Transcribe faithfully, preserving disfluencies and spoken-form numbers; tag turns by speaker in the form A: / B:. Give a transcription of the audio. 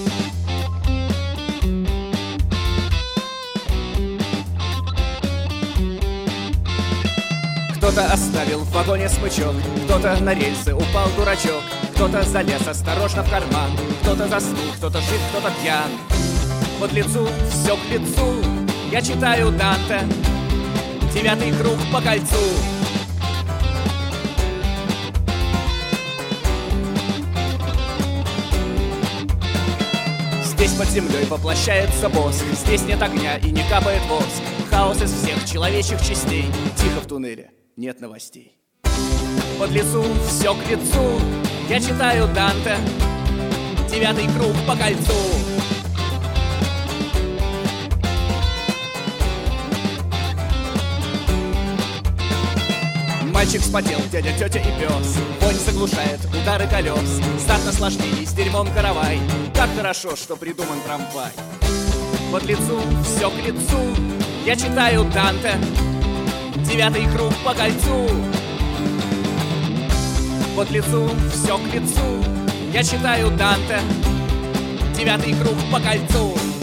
A: Кто-то оставил в вагоне смычок, кто-то на рельсы упал дурачок, кто-то залез осторожно в карман, кто-то заснул, кто-то жив, кто-то пьян. Под лицу, все к лицу, я читаю Данте, девятый круг по кольцу. Здесь под землей воплощается воск, здесь нет огня и не капает воск. Хаос из всех человечьих частей, тихо в туннеле, нет новостей. Под лицу, все к лицу, я читаю Данте, девятый круг по кольцу. Мальчик вспотел, дядя, тетя и пес, вонь заглушает удары колес, стат наслаждений с дерьмом каравай. Как хорошо, что придуман трамвай. Под лицу, все к лицу, я читаю Данте, девятый круг по кольцу. Под лицу, все к лицу, я читаю Данте, девятый круг по кольцу.